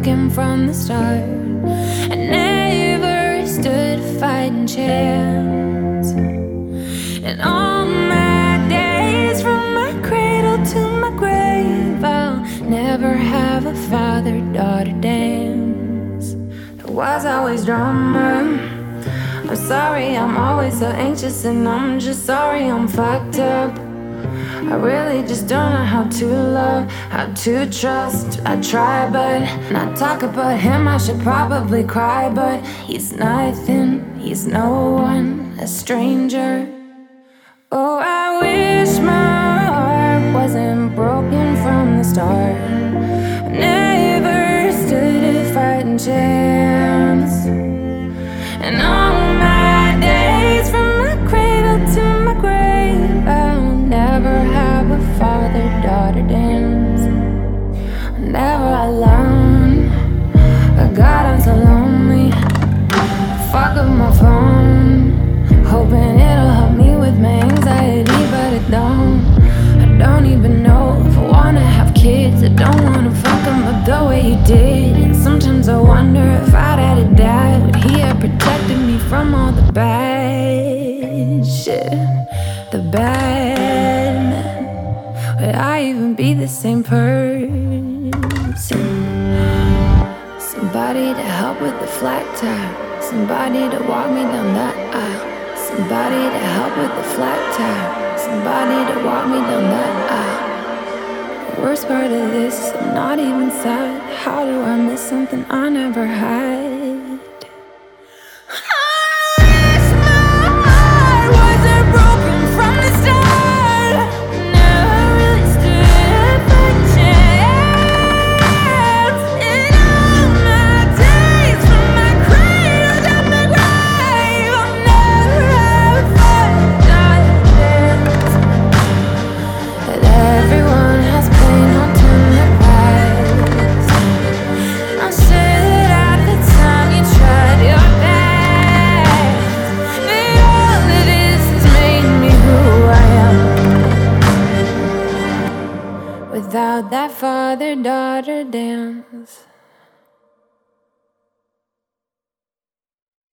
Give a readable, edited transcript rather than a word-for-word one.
broken from the start. I never stood a fighting chance. And all my days, from my cradle to my grave, I'll never have a father-daughter dance. There was always drama. I'm sorry, I'm always so anxious, and I'm just sorry I'm fucked up. I really just don't know how to love, how to trust. I try, but not talk about him. I should probably cry, but he's nothing, he's no one, a stranger. Oh, I wish my heart wasn't broken from the start. I never stood a fighting chance. And all my days, from my cradle to my grave, I'll never have a father-daughter dance. Never alone. Oh God, I'm so lonely. Fuck up my phone, hoping it'll help me with my anxiety, but it don't. I don't even know if I wanna have kids. I don't wanna fuck him up the way he did. And sometimes I wonder if I'd had to die, would he have protected me from all the bad shit, the bad men? Would I even be the same person? Somebody to help with the flat tire, somebody to walk me down that aisle, somebody to help with the flat tire, somebody to walk me down that aisle. The worst part of this is I'm not even sad. How do I miss something I never had? Without that father-daughter dance.